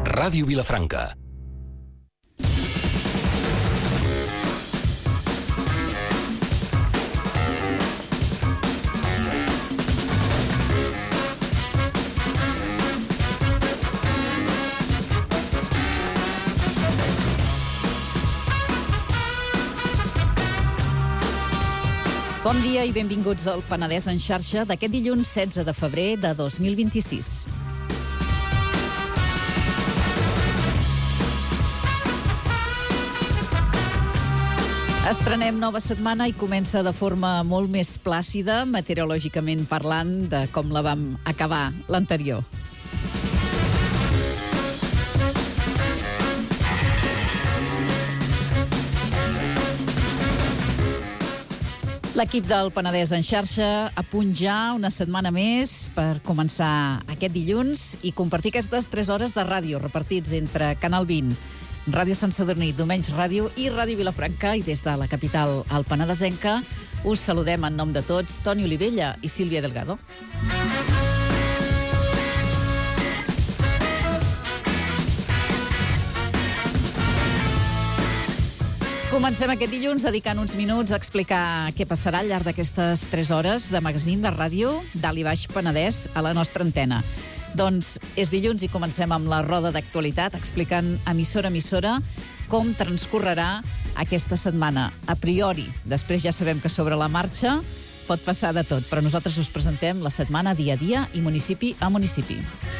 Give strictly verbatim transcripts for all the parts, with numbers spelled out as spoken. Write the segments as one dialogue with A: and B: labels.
A: Ràdio Vilafranca.
B: Bon dia i benvinguts al Penedès en xarxa d'aquest dilluns setze de febrer de dos mil vint-i-sis. Estrenem nova setmana i comença de forma molt més plàcida, meteorològicament parlant, de com la vam acabar l'anterior. L'equip del Penedès en xarxa a punt ja una setmana més per començar aquest dilluns i compartir aquestes tres hores de ràdio repartits entre Canal vint, Ràdio Sant Sadurní, Domenys Ràdio i Ràdio Vilafranca, i des de la capital al Penedesenca us saludem en nom de tots Toni Olivella i Sílvia Delgado. Comencem aquest dilluns dedicant uns minuts a explicar què passarà al llarg d'aquestes tres hores de magazín de ràdio d'Alt i Baix Penedès a la nostra antena. Doncs és dilluns i comencem amb la roda d'actualitat explicant emissora a emissora com transcorrerà aquesta setmana. A priori, després ja sabem que sobre la marxa pot passar de tot, però nosaltres us presentem la setmana dia a dia i municipi a municipi.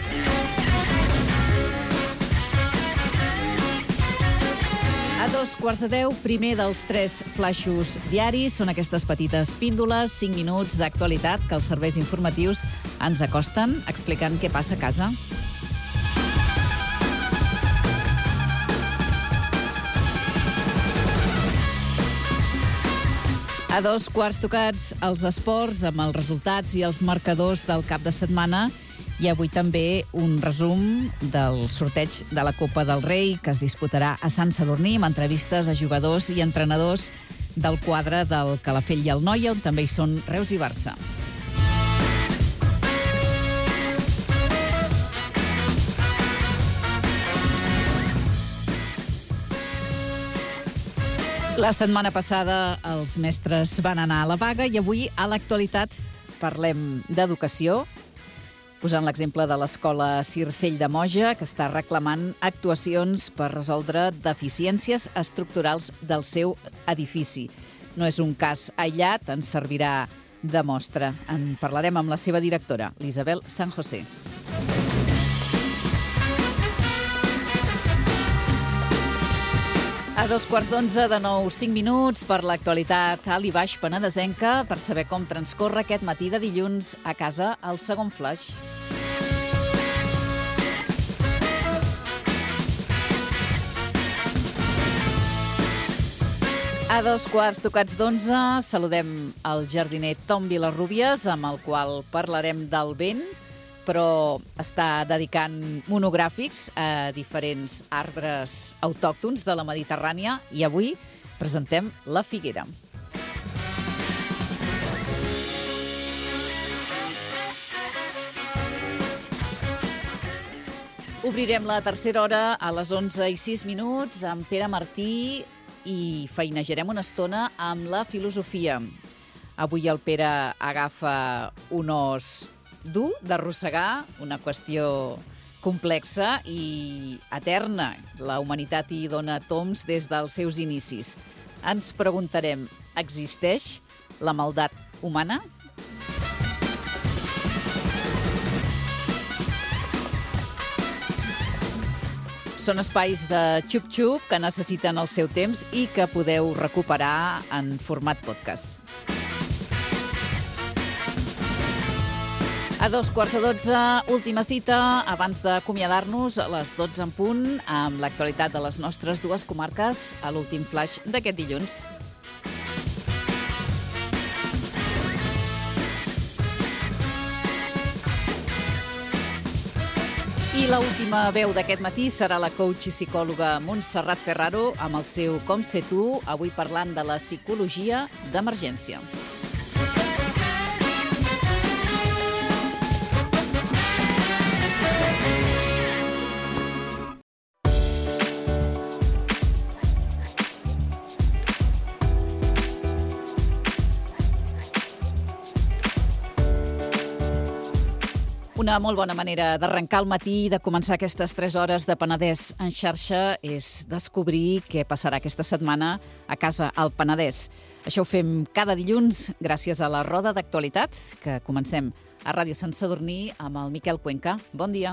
B: A dos quarts de deu, primer dels tres flaixos diaris. Són aquestes petites píndoles, cinc minuts d'actualitat que els serveis informatius ens acosten explicant què passa a casa. A dos quarts tocats, els esports amb els resultats i els marcadors del cap de setmana. I avui també un resum del sorteig de la Copa del Rei que es disputarà a Sant Sadurní amb entrevistes a jugadors i entrenadors del quadre del Calafell i el Noia, on també hi són Reus i Barça. La setmana passada els mestres van anar a la vaga i avui a l'actualitat parlem d'educació, posant l'exemple de l'escola Circell de Moja, que està reclamant actuacions per resoldre deficiències estructurals del seu edifici. No és un cas aïllat, ens servirà de mostra. En parlarem amb la seva directora, l'Isabel San José. A dos quarts d'onze, de nou, cinc minuts per l'actualitat alt i baix penedesenca per saber com transcorre aquest matí de dilluns a casa al segon flaix. A dos quarts tocats d'onze, saludem el jardiner Tom Vilarrubias, amb el qual parlarem del vent, però està dedicant monogràfics a diferents arbres autòctons de la Mediterrània i avui presentem la figuera. Obrirem la tercera hora a les onze i sis minuts amb Pere Martí i feinejarem una estona amb la filosofia. Avui el Pere agafa un os dur d'arrossegar, una qüestió complexa i eterna. La humanitat hi dona tombs des dels seus inicis. Ens preguntarem, existeix la maldat humana? Són espais de xup-xup que necessiten el seu temps i que podeu recuperar en format podcast. A dos quarts de dotze, última cita, abans d'acomiadar-nos a les dotze en punt, amb l'actualitat de les nostres dues comarques a l'últim flaix d'aquest dilluns. I l'última veu d'aquest matí serà la coach i psicòloga Montserrat Ferraro amb el seu Com sé tu, avui parlant de la psicologia d'emergència. Una molt bona manera d'arrencar el matí i de començar aquestes tres hores de Penedès en xarxa és descobrir què passarà aquesta setmana a casa al Penedès. Això ho fem cada dilluns gràcies a la roda d'actualitat, que comencem a Ràdio Sant Sadurní amb el Miquel Cuenca. Bon dia.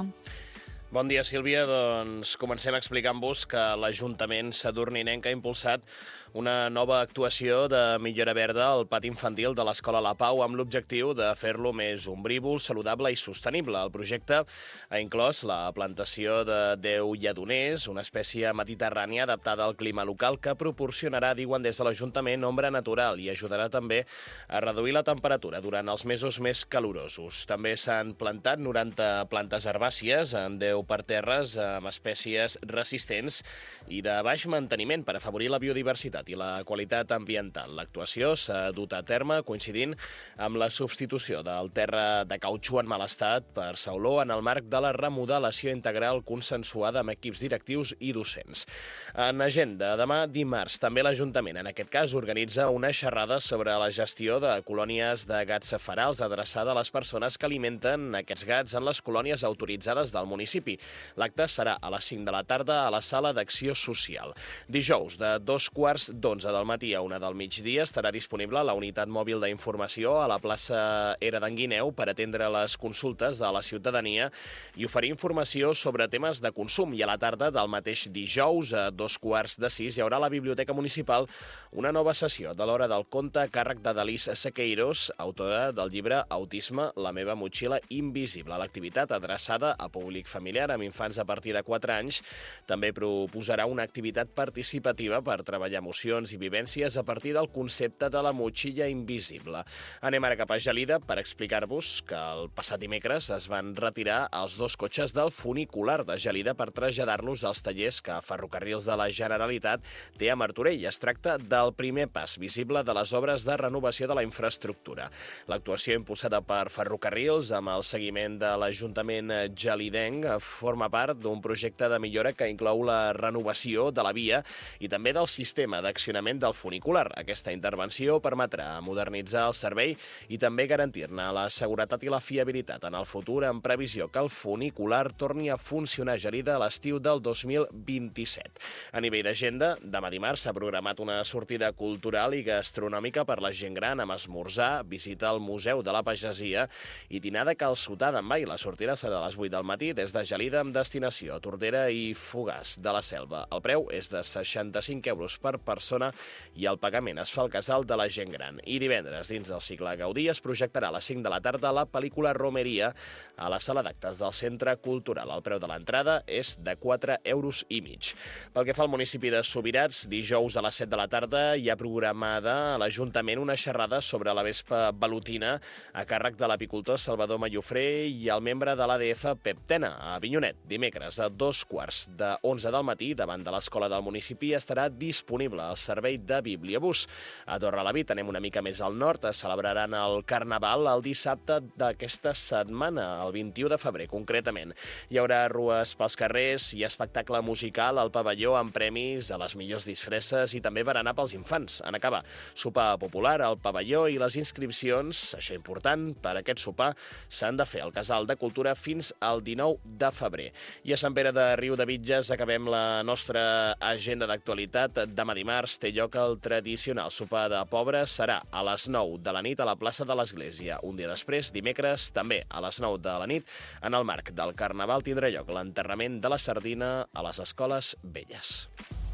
A: Bon dia, Sílvia. Doncs comencem explicant-vos que l'Ajuntament sadurninenc ha impulsat una nova actuació de millora verda al pati infantil de l'Escola La Pau amb l'objectiu de fer-lo més ombrívol, saludable i sostenible. El projecte ha inclòs la plantació de deu lledoners, una espècie mediterrània adaptada al clima local que proporcionarà, diuen des de l'Ajuntament, ombra natural i ajudarà també a reduir la temperatura durant els mesos més calorosos. També s'han plantat noranta plantes herbàcies en deu parterres amb espècies resistents i de baix manteniment per afavorir la biodiversitat i la qualitat ambiental. L'actuació s'ha dut a terme coincidint amb la substitució del terra de cautxú en mal estat per sauló en el marc de la remodelació integral consensuada amb equips directius i docents. En agenda, demà dimarts, també l'Ajuntament, en aquest cas, organitza una xerrada sobre la gestió de colònies de gats ferals adreçada a les persones que alimenten aquests gats en les colònies autoritzades del municipi. L'acte serà a les cinc de la tarda a la Sala d'Acció Social. Dijous, de dos quarts d'onze del matí a una del migdia, estarà disponible la unitat mòbil d'informació a la plaça Era d'en Guineu per atendre les consultes de la ciutadania i oferir informació sobre temes de consum. I a la tarda del mateix dijous, a dos quarts de sis, hi haurà a la Biblioteca Municipal una nova sessió de l'Hora del Conte a càrrec de Dalís Sequeiros, autora del llibre Autisme, la meva motxilla invisible. L'activitat, adreçada a públic familiar amb infants a partir de quatre anys, també proposarà una activitat participativa per treballar emocions i vivències a partir del concepte de la motxilla invisible. Anem ara cap a Gelida per explicar-vos que el passat dimecres es van retirar els dos cotxes del funicular de Gelida per traslladar-los als tallers que Ferrocarrils de la Generalitat té a Martorell. Es tracta del primer pas visible de les obres de renovació de la infraestructura. L'actuació impulsada per Ferrocarrils amb el seguiment de l'Ajuntament gelidenc forma part d'un projecte de millora que inclou la renovació de la via i també del sistema d'accionament del funicular. Aquesta intervenció permetrà modernitzar el servei i també garantir-ne la seguretat i la fiabilitat en el futur, en previsió que el funicular torni a funcionar a Gelida a l'estiu del dos mil vint-i-set. A nivell d'agenda, demà dimarts s'ha programat una sortida cultural i gastronòmica per la gent gran amb esmorzar, visita al Museu de la Pagesia i dinar de calçotar d'en Vai. La sortida serà a les vuit del matí des de Gelida amb destinació a Tordera i Fogars de la Selva. El preu és de seixanta-cinc euros per persona i el pagament es fa al casal de la gent gran. I divendres, dins del cicle Gaudí, es projectarà a les cinc de la tarda la pel·lícula Romeria a la sala d'actes del Centre Cultural. El preu de l'entrada és de quatre euros i mig. Pel que fa al municipi de Subirats, dijous a les set de la tarda hi ha programada a l'Ajuntament una xerrada sobre la vespa velutina a càrrec de l'apicultor Salvador Mallofré i el membre de l'A D F Pep Tena. A Avinyonet, dimecres a dos quarts de onze del matí, davant de l'escola del municipi, estarà disponible el servei de Bibliabús. A Torrelavit, anem una mica més al nord, celebraran el Carnaval el dissabte d'aquesta setmana, el vint-i-u de febrer, concretament. Hi haurà rues pels carrers i espectacle musical al pavelló amb premis a les millors disfresses i també berenar pels infants. En acabar, sopar popular al pavelló i les inscripcions, això important, per aquest sopar s'han de fer al Casal de Cultura fins al dinou de febrer. I a Sant Pere de Riudevitges acabem la nostra agenda d'actualitat. Demà dimarts té lloc el tradicional sopar de pobres. Serà a les nou de la nit a la plaça de l'Església. Un dia després, dimecres, també a les nou de la nit, en el marc del Carnaval tindrà lloc l'enterrament de la sardina a les escoles velles.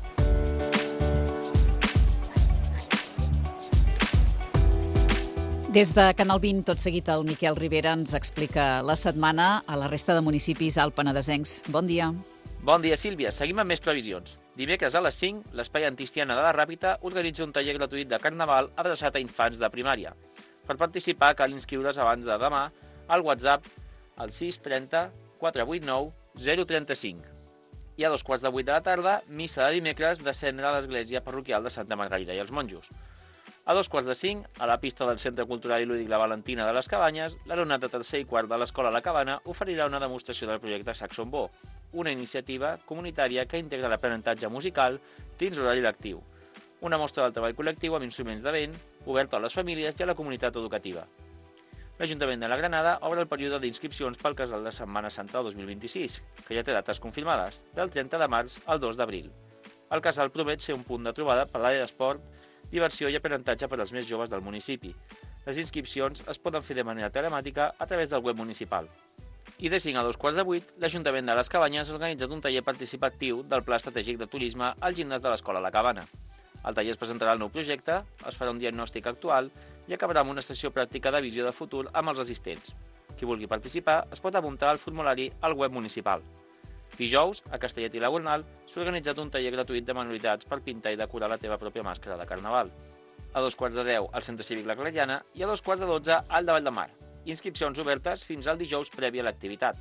B: Des de Canal vint, tot seguit, el Miquel Rivera ens explica la setmana a la resta de municipis alpenedesencs. Bon dia.
C: Bon dia, Sílvia. Seguim amb més previsions. Dimecres a les cinc, l'Espai Antistiana de la Ràpita organitza un taller gratuït de Carnaval adreçat a infants de primària. Per participar cal inscriure's abans de demà al WhatsApp al sis trenta quatre vuit nou zero trenta cinc. I a dos quarts de vuit de la tarda, missa de dimecres, descendre a l'església parroquial de Santa Margarida i els Monjos. A dos quarts de cinc, a la pista del Centre Cultural i Lúdic La Valentina de les Cabanyes, l'alumnat de tercer i quart de l'Escola La Cabana oferirà una demostració del projecte Saxon Bo, una iniciativa comunitària que integra l'aprenentatge musical dins l'horari lectiu. Una mostra del treball col·lectiu amb instruments de vent, oberta a les famílies i a la comunitat educativa. L'Ajuntament de la Granada obre el període d'inscripcions pel Casal de Setmana Santa dos mil vint-i-sis, que ja té dates confirmades, del trenta de març al dos d'abril. El casal promet ser un punt de trobada per l'àrea d'esport, diversió i aprenentatge per als més joves del municipi. Les inscripcions es poden fer de manera telemàtica a través del web municipal. I de cinc a dos quarts de vuit, l'Ajuntament de les Cabanyes ha organitzat un taller participatiu del Pla Estratègic de Turisme al gimnàs de l'Escola La Cabana. El taller es presentarà el nou projecte, es farà un diagnòstic actual i acabarà amb una sessió pràctica de visió de futur amb els assistents. Qui vulgui participar es pot apuntar al formulari al web municipal. Dijous, a Castellet i la Gornal, s'ha organitzat un taller gratuït de manualitats per pintar i decorar la teva pròpia màscara de Carnaval. A dos quarts de deu, al Centre Cívic La Clariana i a dos quarts de dotze, al Davall de Mar. Inscripcions obertes fins al dijous previ a l'activitat.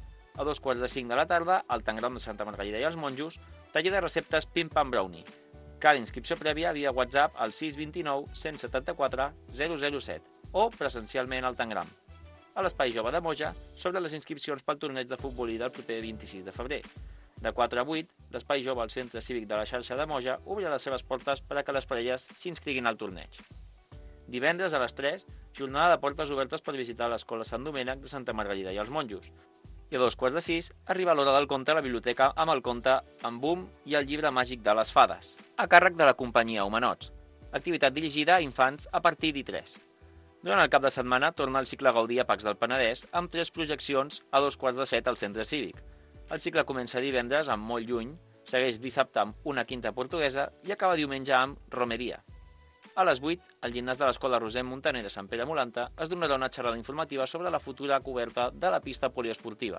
C: A dos quarts de cinc de la tarda, al Tangram de Santa Margalida i els Monjos, taller de receptes Pim Pam Brownie. Cal inscripció prèvia via WhatsApp al sis dos nou, cent setanta-quatre, zero zero set o presencialment al Tangram. A l'Espai Jove de Moja s'obren les inscripcions pel torneig de futbolí del proper vint-i-sis de febrer. De quatre a vuit, l'Espai Jove al Centre Cívic de la Xarxa de Moja obrirà les seves portes per a que les parelles s'inscriguin al torneig. Divendres a les tres, jornada de portes obertes per visitar l'Escola Sant Domènec de Santa Margalida i els Monjos. I a dos quarts de sis arriba l'hora del conte a la biblioteca amb el conte En Boom i el llibre màgic de les fades, a càrrec de la companyia Humanots. Activitat dirigida a infants a partir d'I tres. Durant el cap de setmana torna el cicle Gaudí a Pacs del Penedès amb tres projeccions a dos quarts de set al Centre Cívic. El cicle comença divendres amb Molt Lluny, segueix dissabte amb Una quinta portuguesa i acaba diumenge amb Romeria. A les vuit, al gimnàs de l'Escola Rosem Montaner de Sant Pere Molanta es donarà una xerrada informativa sobre la futura coberta de la pista poliesportiva.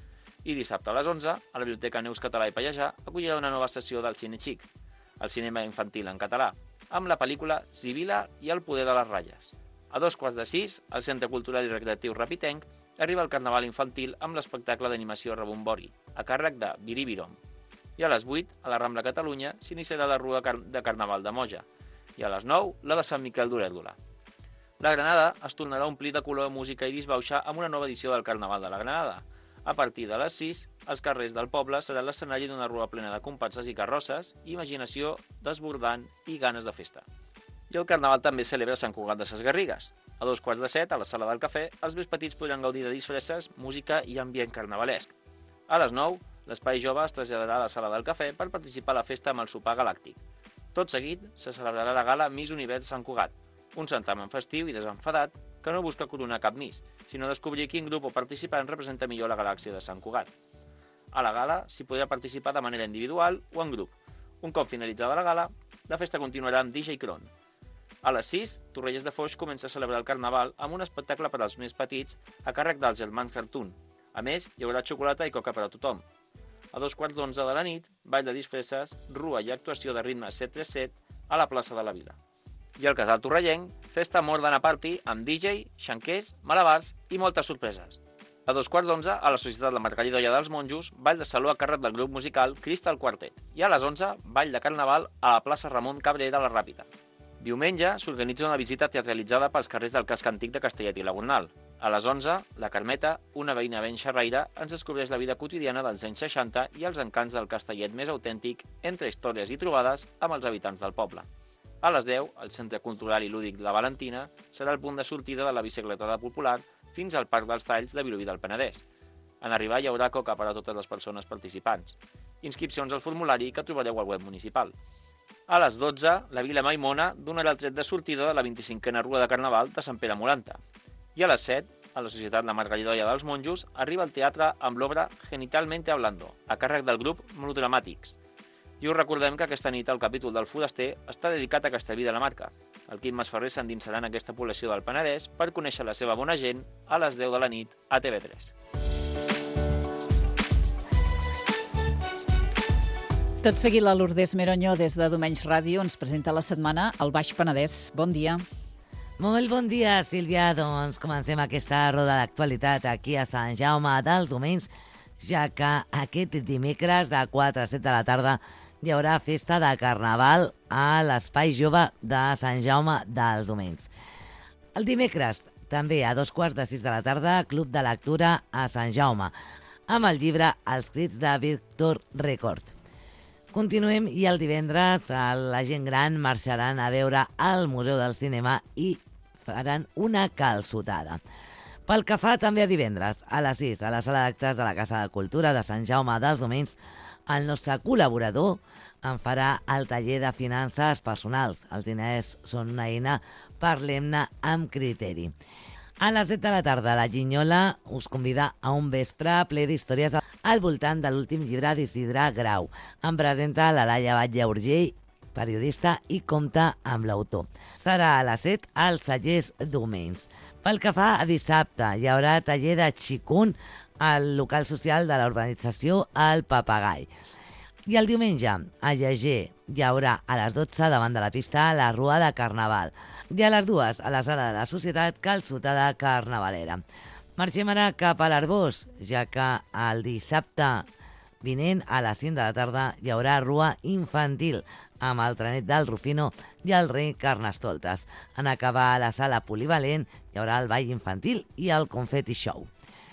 C: I dissabte a les onze, a la Biblioteca Neus Català i Pallejà acollirà una nova sessió del Cine Xic, el cinema infantil en català, amb la pel·lícula Sibila i el poder de les ratlles. A dos quarts de sis, al Centre Cultural i Recreatiu Rapitenc, arriba el Carnaval infantil amb l'espectacle d'animació Rebombori, a càrrec de Biribirom. I a les vuit, a la Rambla Catalunya, s'iniciarà la Rua de Carnaval de Moja, i a les nou, la de Sant Miquel d'Olèrdola. La Granada es tornarà a omplir de color, música i disbauxa amb una nova edició del Carnaval de la Granada. A partir de les sis, els carrers del poble seran l'escenari d'una rua plena de comparses i carrosses, imaginació desbordant i ganes de festa. I el Carnaval també celebra Sant Cugat de ses Garrigues. A dos quarts de set, a la Sala del Cafè, els més petits podran gaudir de disfresses, música i ambient carnavalesc. A les nou, l'Espai Jove es traslladarà a la Sala del Cafè per participar a la festa amb el sopar galàctic. Tot seguit, se celebrarà la gala Miss Univers Sant Cugat, un certamen festiu i desenfadat que no busca coronar cap Miss, sinó descobrir quin grup o participant representa millor la galàxia de Sant Cugat. A la gala s'hi podrà participar de manera individual o en grup. Un cop finalitzada la gala, la festa continuarà amb D J Kron. A les sis, Torrelles de Foix comença a celebrar el Carnaval amb un espectacle per als més petits a càrrec dels germans Cartoon. A més, hi haurà xocolata i coca per a tothom. A dos quarts d'onze de la nit, ball de disfresses, rua i actuació de ritme set tres set a la plaça de la Vila. I al Casal Torrellenc, festa More Than a Party amb D J, xanquers, malabars i moltes sorpreses. A dos quarts d'onze, a la Societat La Margalida dels Monjos, ball de saló a càrrec del grup musical Crystal Quartet. I a les onze, ball de Carnaval a la plaça Ramon Cabré de la Ràpita. Diumenge s'organitza una visita teatralitzada pels carrers del casc antic de Castellet i la Gornal. A les onze, la Carmeta, una veïna ben xerraire, ens descobreix la vida quotidiana dels anys seixanta i els encants del Castellet més autèntic entre històries i trobades amb els habitants del poble. A les deu, el Centre Cultural i Lúdic La Valentina serà el punt de sortida de la bicicletada popular fins al Parc dels Talls de Vilobí del Penedès. En arribar hi haurà coca per a totes les persones participants. Inscripcions al formulari que trobareu al web municipal. A les dotze, la Vila Maimona donarà el tret de sortida de la vint-i-cinquena Rua de Carnaval de Sant Pere Molanta. I a les set, a la Societat La Margalidoia dels Monjos, arriba al teatre amb l'obra Genitalmente Hablando, a càrrec del grup Monodramàtics. I us recordem que aquesta nit el capítol del Foraster està dedicat a Castellví de la Marca. El Quim Masferrer s'endinsarà en aquesta població del Penedès per conèixer la seva bona gent a les deu de la nit a T V tres.
B: Tot seguit, la Lourdes Meronyo, des de Domenys Ràdio, ens presenta la setmana al Baix Penedès. Bon dia.
D: Molt bon dia, Sílvia. Doncs comencem aquesta roda d'actualitat aquí a Sant Jaume dels Domenys, ja que aquest dimecres de quatre a set de la tarda hi haurà festa de Carnaval a l'Espai Jove de Sant Jaume dels Domenys. El dimecres, també a dos quarts de sis de la tarda, Club de Lectura a Sant Jaume, amb el llibre Els crits de Víctor Record. Continuem i el divendres la gent gran marxaran a veure al Museu del Cinema i faran una calçotada. Pel que fa també a divendres, a les sis, a la sala d'actes de la Casa de Cultura de Sant Jaume dels Domenys, el nostre col·laborador en farà el taller de finances personals. Els diners són una eina, parlem-ne amb criteri. A les set de la tarda, la Guinyola us convida a un vespre ple d'històries al voltant de l'últim llibre d'Isidre Grau. Em presenta la Laia Batlle Urgell, periodista, i compta amb l'autor. Serà a les set als Cellers Domenys. Pel que fa a dissabte, hi haurà taller de Xicun al local social de la urbanització El Papagai. I el diumenge, a Lleger, hi haurà a les dotze davant de la pista la Rua de Carnaval. I a les dues, a la sala de la Societat Calçotada Carnavalera. Marxem ara cap a l'Arbós, ja que el dissabte vinent a les cinc de la tarda hi haurà Rua Infantil amb el trenet del Rufino i el rei Carnestoltes. En acabar a la sala polivalent hi haurà el ball infantil i el confeti show.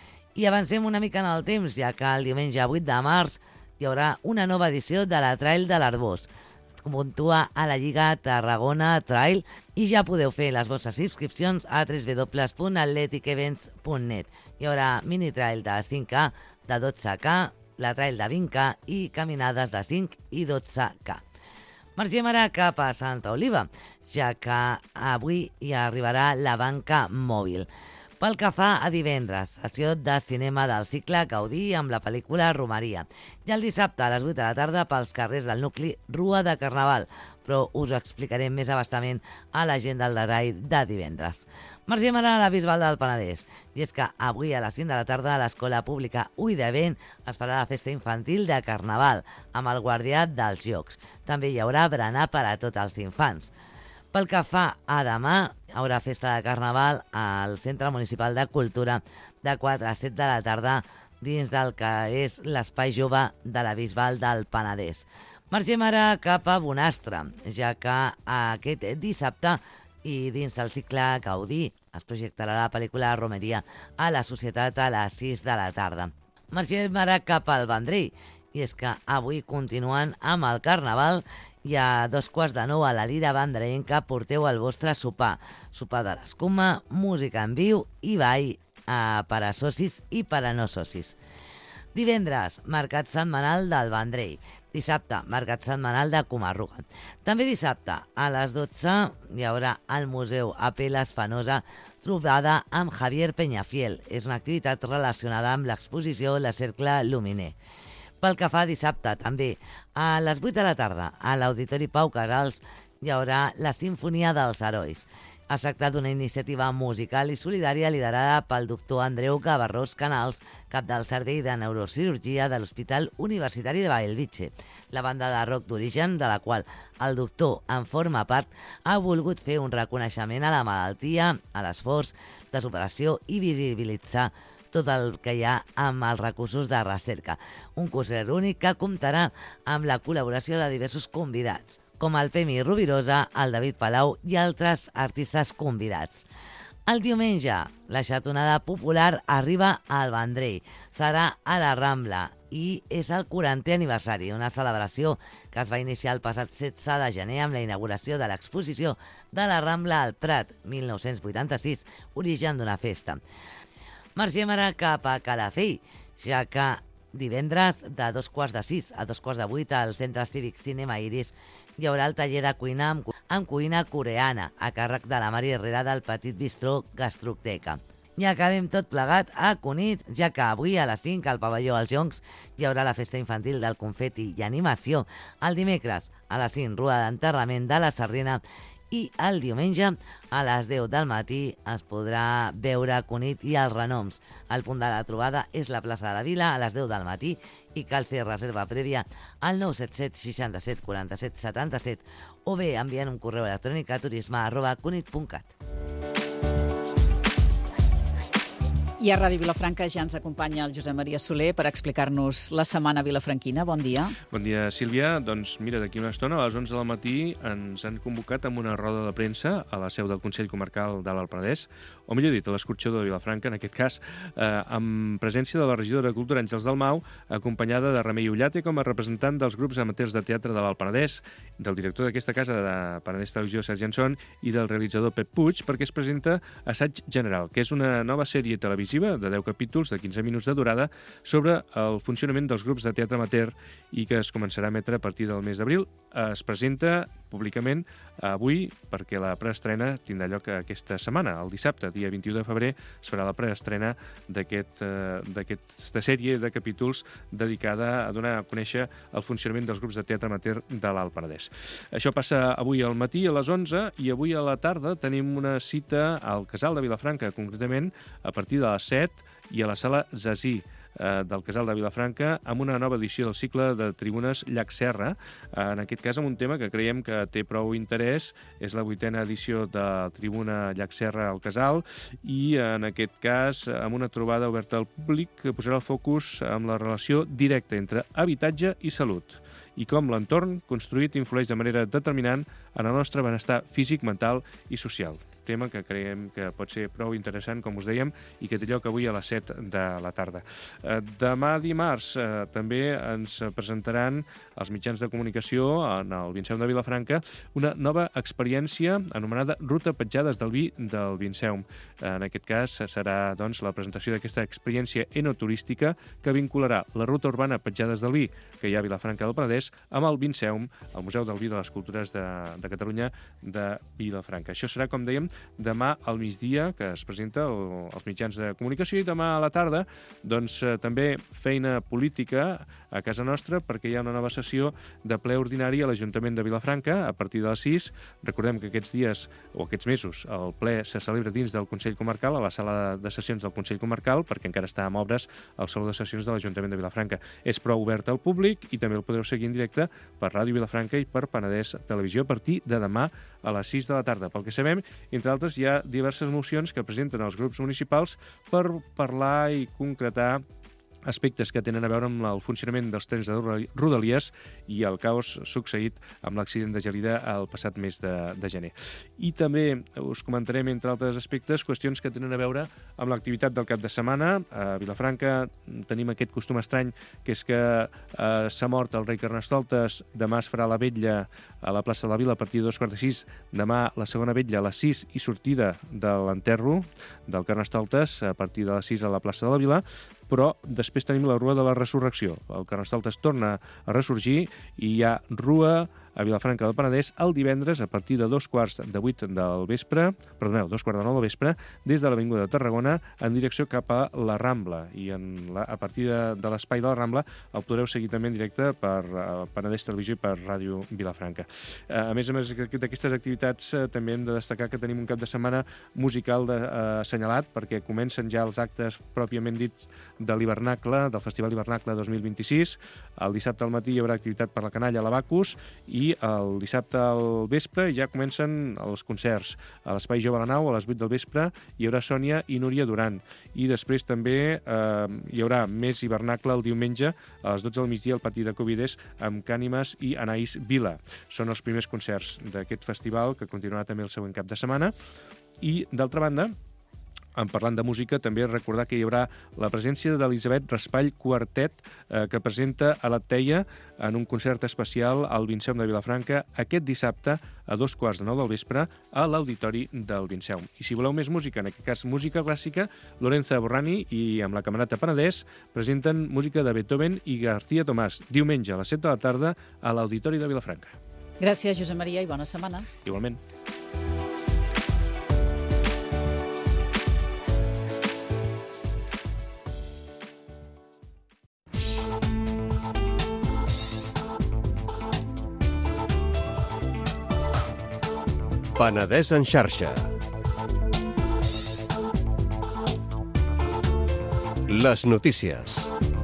D: I avancem una mica en el temps, ja que el diumenge vuit de març hi haurà una nova edició de la Trail de l'Arbós. Puntua a la Lliga Tarragona Trail i ja podeu fer les vostres inscripcions a w w w punt atletic events punt net. Hi haurà mini trail de cinc K, de dotze K, la trail de vint K i caminades de cinc i dotze K. Marxem ara cap a Santa Oliva, ja que avui hi arribarà la banca mòbil. Pel que fa a divendres, sessió de cinema del cicle Gaudí amb la pel·lícula Romeria. I el dissabte a les vuit de la tarda pels carrers del nucli Rua de Carnaval, però us ho explicarem més abastament a l'agenda del detall de divendres. Marxem ara a la Bisbal del Penedès. I és que avui a les cinc de la tarda a l'Escola Pública Ull de Vent es farà la festa infantil de Carnaval amb el guardià dels Jocs. També hi haurà berenar per a tots els infants. Pel que fa a demà, hi haurà festa de Carnaval al Centre Municipal de Cultura de quatre a set de la tarda dins del que és l'Espai Jove de la Bisbal del Penedès. Marxem ara cap a Bonastre, ja que aquest dissabte i dins del cicle Gaudí es projectarà la pel·lícula Romeria a la Societat a les sis de la tarda. Marxem ara cap al Vendrell, i és que avui continuen amb el Carnaval i a dos quarts de nou a la Lira Vendrellenca porteu el vostre sopar. Sopar de l'escuma, música en viu i ball eh, per a socis i per a no socis. Divendres, mercat setmanal del Vendrell. Dissabte, mercat setmanal de Comarruga. També dissabte, a les dotze, hi haurà al Museu Apeles Fanosa trobada amb Javier Peñafiel. És una activitat relacionada amb l'exposició La Cercle Luminer. Pel que fa dissabte, també, a les vuit de la tarda, a l'Auditori Pau Casals, hi haurà la Sinfonia dels Herois. Es tracta d'una iniciativa musical i solidària liderada pel doctor Andreu Gavarrós Canals, cap del Servei de Neurocirurgia de l'Hospital Universitari de Bellvitge. La banda de rock d'origen, de la qual el doctor en forma part, ha volgut fer un reconeixement a la malaltia, a l'esforç de superació i visibilitzar tot el que hi ha amb els recursos de recerca. Un concert únic que comptarà amb la col·laboració de diversos convidats, com el Pemi Rubirosa, el David Palau i altres artistes convidats. El diumenge, la xatonada popular arriba al Vendrell. Serà a la Rambla i és el quarantè aniversari, una celebració que es va iniciar el passat setze de gener amb la inauguració de l'exposició de la Rambla al Prat, mil nou-cents vuitanta-sis, origen d'una festa. Marxem ara cap a Calafell, ja que divendres de dos quarts de sis a dos quarts de vuit al Centre Cívic Cinema Iris hi haurà el taller de cuina amb, amb cuina coreana a càrrec de la Mari Herrera del Petit Bistró Gastroteca. I acabem tot plegat a Cunit, ja que avui a les cinc al pavelló Els Joncs hi haurà la festa infantil del confeti i animació. El dimecres a les cinc, rua d'enterrament de la Sardina, i el diumenge a les deu del matí es podrà veure Cunit i els renoms. El punt de la trobada és la plaça de la Vila a les deu del matí i cal fer reserva prèvia al nou set set seixanta-set quaranta-set setanta-set o bé enviant un correu electrònic a turisme arroba cunit punt cat.
B: I a Ràdio Vilafranca ja ens acompanya el Josep Maria Soler per explicar-nos la setmana vilafranquina. Bon dia.
E: Bon dia, Sílvia. Doncs mira, d'aquí una estona, a les onze del matí, ens han convocat amb una roda de premsa a la seu del Consell Comarcal de l'Alt Penedès, o millor dit, a l'escorxador de Vilafranca, en aquest cas, eh, amb presència de la regidora de Cultura Àngels Dalmau, acompanyada de Remei Ullate com a representant dels grups amateurs de teatre de l'Alt Penedès, del director d'aquesta casa de Penedès Televisió, Sergi Anson, i del realitzador Pep Puig, perquè es presenta Assaig General, que és una nova sèrie televisiva de deu capítols de quinze minuts de durada sobre el funcionament dels grups de teatre amateur i que es començarà a emetre a partir del mes d'abril. Es presenta públicament avui perquè la preestrena tindrà lloc aquesta setmana. El dissabte, dia vint-i-u de febrer, es farà la preestrena d'aquest, eh, d'aquesta sèrie de capítols dedicada a donar a conèixer el funcionament dels grups de teatre amateur de l'Alt Penedès. Això passa avui al matí a les onze i avui a la tarda tenim una cita al Casal de Vilafranca, concretament a partir de les set i a la sala Zasí del Casal de Vilafranca amb una nova edició del cicle de tribunes Llac Serra, en aquest cas amb un tema que creiem que té prou interès, és la vuitena edició de Tribuna Llac Serra al Casal i en aquest cas amb una trobada oberta al públic que posarà el focus amb la relació directa entre habitatge i salut i com l'entorn construït influeix de manera determinant en el nostre benestar físic, mental i social. Tema que creiem que pot ser prou interessant, com us dèiem, i que té lloc avui a les set de la tarda. Eh, demà dimarts eh, també ens presentaran els mitjans de comunicació en el Vinceum de Vilafranca una nova experiència anomenada Ruta Petjades del Vi del Vinceum. En aquest cas serà doncs, la presentació d'aquesta experiència enoturística que vincularà la ruta urbana Petjades del Vi que hi ha a Vilafranca del Penedès amb el Vinceum, el Museu del Vi de les Cultures de, de Catalunya de Vilafranca. Això serà, com dèiem, demà al migdia, que es presenta el, als mitjans de comunicació, i demà a la tarda doncs, eh, també feina política a casa nostra, perquè hi ha una nova sessió de ple ordinari a l'Ajuntament de Vilafranca a partir de les sis. Recordem que aquests dies o aquests mesos el ple se celebra dins del Consell Comarcal, a la sala de sessions del Consell Comarcal, perquè encara està en obres el saló de sessions de l'Ajuntament de Vilafranca. És prou obert al públic i també el podreu seguir en directe per Ràdio Vilafranca i per Penedès Televisió a partir de demà a les sis de la tarda. Pel que sabem, entre altres, hi ha diverses mocions que presenten els grups municipals per parlar i concretar aspectes que tenen a veure amb el funcionament dels trens de Rodalies i el caos succeït amb l'accident de Gelida el passat mes de, de gener. I també us comentarem, entre altres aspectes, qüestions que tenen a veure amb l'activitat del cap de setmana. A Vilafranca tenim aquest costum estrany, que és que eh, s'ha mort el rei Carnestoltes, demà es farà la vetlla a la plaça de la Vila a partir de dos quarts de sis, demà la segona vetlla a les sis i sortida de l'enterro del Carnestoltes a partir de les sis a la plaça de la Vila, però després tenim la Rua de la Resurrecció. El Carnestoltes torna a ressorgir i hi ha Rua a Vilafranca del Penedès el divendres a partir de dos quarts de vuit del vespre, perdoneu, dos quarts de nou del vespre, des de l'Avinguda de Tarragona en direcció cap a la Rambla. I en la, a partir de, de l'espai de la Rambla el podreu seguir també en directe per uh, Penedès Televisió i per Ràdio Vilafranca. Uh, a més a més d'aquestes activitats, uh, també hem de destacar que tenim un cap de setmana musical de, uh, assenyalat, perquè comencen ja els actes pròpiament dits de l'Hivernacle, del Festival Hivernacle dos mil vint-i-sis. El dissabte al matí hi haurà activitat per la canalla a l'Abacus i el dissabte al vespre ja comencen els concerts. A l'Espai Jove a la Nau, a les vuit del vespre, hi haurà Sònia i Núria Duran. I després també eh, hi haurà més hivernacle el diumenge a les dotze del migdia al Pati de Covides amb Cànimes i Anaïs Vila. Són els primers concerts d'aquest festival que continuarà també el següent cap de setmana. I, d'altra banda, en parlant de música, també recordar que hi haurà la presència d'Elisabet Raspall Quartet, eh, que presenta a la Teia en un concert especial al Vinceum de Vilafranca aquest dissabte a dos quarts de nou del vespre a l'Auditori del Vinceum. I si voleu més música, en aquest cas música clàssica, Lorenza Borrani i amb la Camerata Penedès presenten música de Beethoven i García Tomàs diumenge a les set de la tarda a l'Auditori de Vilafranca.
B: Gràcies, Josep Maria, i bona setmana.
E: Igualment.
F: Penedès en xarxa. Les notícies.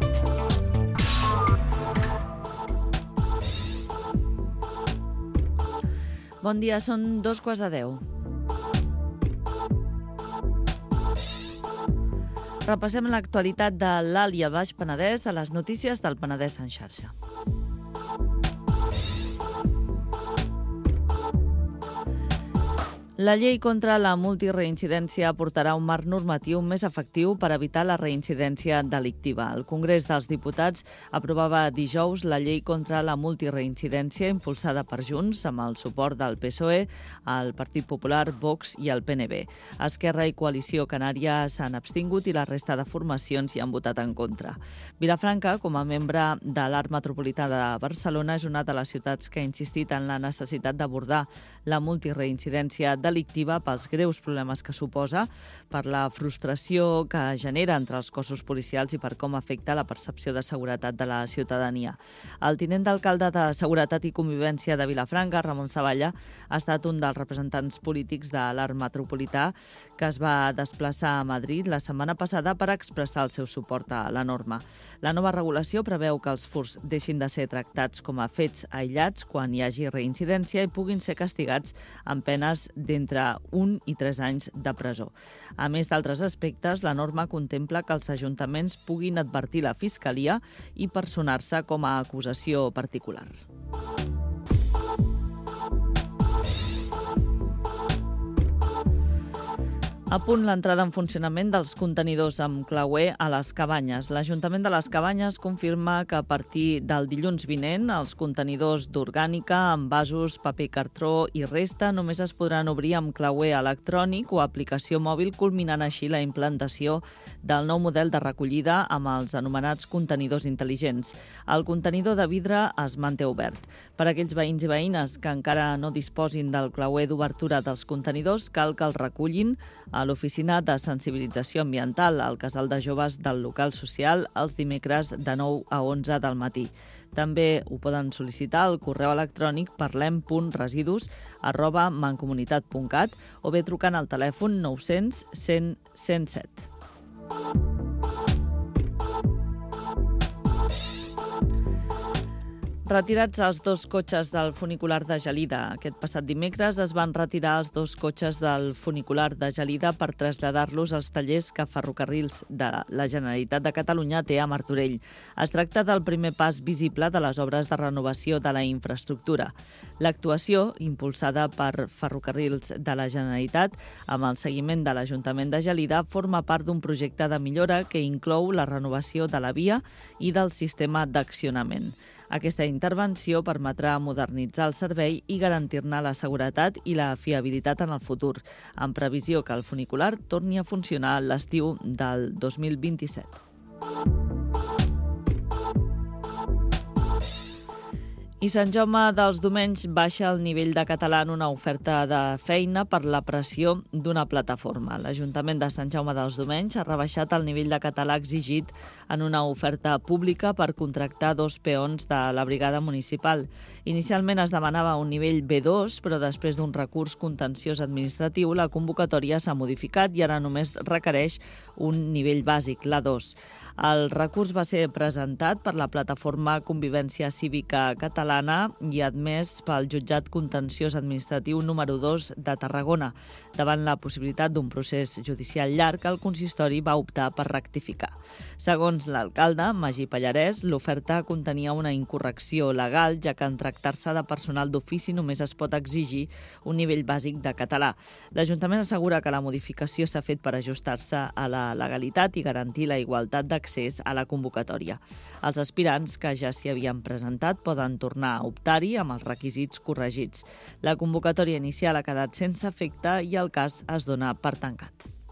G: Bon dia, són dos quarts de deu. Repassem l'actualitat de l'Alt i el Baix Penedès a les notícies del Penedès en xarxa. La llei contra la multireincidència aportarà un marc normatiu més efectiu per evitar la reincidència delictiva. El Congrés dels Diputats aprovava dijous la llei contra la multireincidència impulsada per Junts amb el suport del P S O E, el Partit Popular, Vox i el P N B. Esquerra i Coalició Canària s'han abstingut i la resta de formacions hi han votat en contra. Vilafranca, com a membre de l'Arc Metropolità de Barcelona, és una de les ciutats que ha insistit en la necessitat d'abordar la multireincidència delictiva pels greus problemes que suposa, per la frustració que genera entre els cossos policials i per com afecta la percepció de seguretat de la ciutadania. El tinent d'alcalde de Seguretat i Convivència de Vilafranca, Ramon Zavalla, ha estat un dels representants polítics de l'Arc Metropolità que es va desplaçar a Madrid la setmana passada per expressar el seu suport a la norma. La nova regulació preveu que els furts deixin de ser tractats com a fets aïllats quan hi hagi reincidència i puguin ser castigats amb penes d'entre un i tres anys de presó. A més d'altres aspectes, la norma contempla que els ajuntaments puguin advertir la Fiscalia i personar-se com a acusació particular. A punt l'entrada en funcionament dels contenidors amb clauer a les Cabanyes. L'Ajuntament de les Cabanyes confirma que a partir del dilluns vinent els contenidors d'orgànica, envasos, paper cartró i resta només es podran obrir amb clauer electrònic o aplicació mòbil, culminant així la implantació del nou model de recollida amb els anomenats contenidors intel·ligents. El contenidor de vidre es manté obert. Per a aquells veïns i veïnes que encara no disposin del clauer d'obertura dels contenidors, cal que el recullin a l'Oficina de Sensibilització Ambiental, al Casal de Joves del Local Social, els dimecres de nou a onze del matí. També ho poden sol·licitar al correu electrònic parlem punt residus arroba mancomunitat punt cat o bé trucant al telèfon nou cents cent cent set. Retirats els dos cotxes del funicular de Gelida. Aquest passat dimecres es van retirar els dos cotxes del funicular de Gelida per traslladar-los als tallers que Ferrocarrils de la Generalitat de Catalunya té a Martorell. Es tracta del primer pas visible de les obres de renovació de la infraestructura. L'actuació, impulsada per Ferrocarrils de la Generalitat amb el seguiment de l'Ajuntament de Gelida, forma part d'un projecte de millora que inclou la renovació de la via i del sistema d'accionament. Aquesta intervenció permetrà modernitzar el servei i garantir-ne la seguretat i la fiabilitat en el futur, en previsió que el funicular torni a funcionar l'estiu del dos mil vint-i-set. I Sant Jaume dels Domenys baixa el nivell de català en una oferta de feina per la pressió d'una plataforma. L'Ajuntament de Sant Jaume dels Domenys ha rebaixat el nivell de català exigit en una oferta pública per contractar dos peons de la brigada municipal. Inicialment es demanava un nivell B dos, però després d'un recurs contenciós administratiu, la convocatòria s'ha modificat i ara només requereix un nivell bàsic, l'A dos. El recurs va ser presentat per la plataforma Convivència Cívica Catalana i admès pel jutjat contenciós administratiu número dos de Tarragona. Davant la possibilitat d'un procés judicial llarg, el consistori va optar per rectificar. Segons l'alcalde, Magí Pallarès, l'oferta contenia una incorrecció legal, ja que en tractar-se de personal d'ofici només es pot exigir un nivell bàsic de català. L'Ajuntament assegura que la modificació s'ha fet per ajustar-se a la legalitat i garantir la igualtat d'accés a la convocatòria. Els aspirants que ja s'hi havien presentat poden tornar a optar-hi amb els requisits corregits. La convocatòria inicial ha quedat sense efecte i el cas es dona per tancat.